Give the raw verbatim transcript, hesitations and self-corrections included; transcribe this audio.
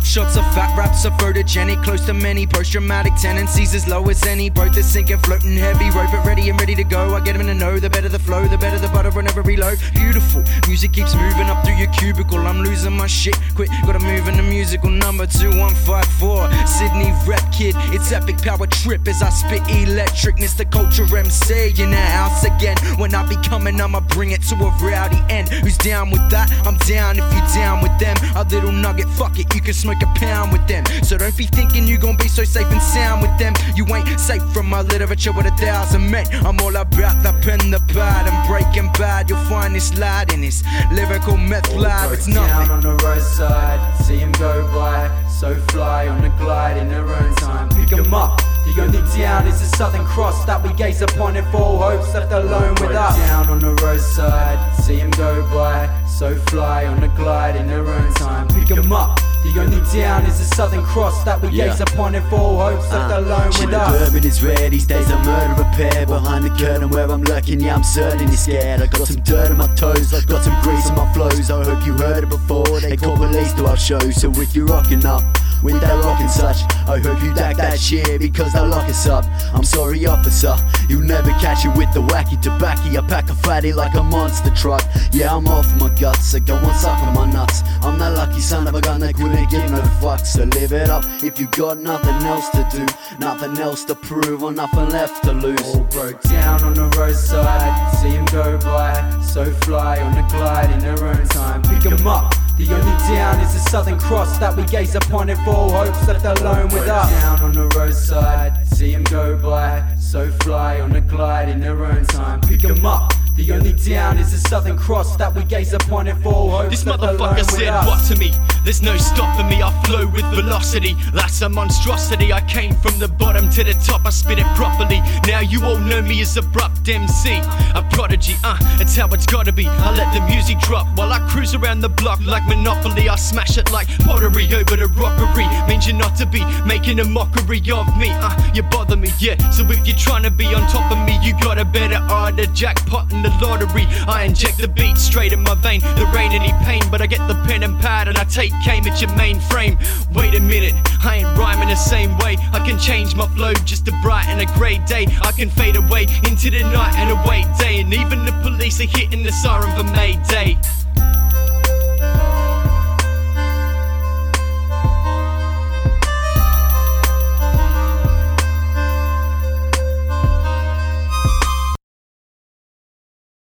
Shots of fat raps are photogenic, close to many post-traumatic tendencies as low as any. Both are sinking, floating heavy, rope it ready and ready to go. I get them to know, the better the flow, the better the butter whenever reload. Beautiful, music keeps moving up through your cubicle. I'm losing my shit, quick, gotta move in the musical number two one five four. Sydney rep kid, it's epic power trip as I spit electricness. The culture M C in the house again. When I be coming, I'ma bring it to a rowdy end. Who's down with that? I'm down if you're down with them. A little nugget, fuck it, you can smoke a pound with them. So don't be thinking you gon' be so safe and sound with them. You ain't safe from my literature with a thousand men. I'm all about the pen, the pad, and breaking bad. You'll find this lad in his lyrical meth lab. It's nothing. Down on the roadside, see him go by, so fly on the glide in their own time. Pick him up. The only down is the Southern Cross that we gaze upon in full hopes left alone with us. Down on the roadside, see him go by, so fly on the glide in their own time. Pick him up. The only down is the Southern Cross that we yeah. gaze upon in full hopes left uh, alone with us. Urban is rare these days, a murder repair behind the curtain where I'm lurking. Yeah, I'm certainly scared. I got some dirt on my toes, I got some grease on my flows. I hope you heard it before. They call police to our show, so if you're rocking up with that rock and such, I hope you back that shit because they'll lock us up. I'm sorry officer, you'll never catch it with the wacky tobacco. I pack a fatty like a monster truck. Yeah, I'm off my guts, so go on suck on my nuts. I'm that lucky son of a gun that couldn't give no fucks. So live it up if you got nothing else to do, nothing else to prove or nothing left to lose. All broke down on the roadside, see him go by, so fly on the glide in their own time. Pick him up. The only down is the Southern Cross that we gaze upon in full hopes left alone with us. Down on the roadside, see him go by, so fly on the glide in their own time. Pick him up. The only down is the Southern Cross that we gaze upon in full hopes. This left alone motherfucker with said us. what to me? There's no stopping me, I flow with velocity. That's a monstrosity, I came from the bottom to the top, I spit it properly. Now you all know me as Abrupt M C, a prodigy, uh, it's how it's gotta be. I let the music drop while I cruise around the block like Monopoly. I smash it like pottery over the rockery. Means you're not to be making a mockery of me, uh, you bother me, yeah. So if you're trying to be on top of me, you got a better eye, the jackpot and the lottery. I inject the beat straight in my vein, there ain't any pain, but I get the pen and pad and I take aim at your mainframe. Wait a minute, I ain't rhyming the same way. I can change my flow just to brighten a grey day. I can fade away into the night and a wait day, and even the police are hitting the siren for Mayday.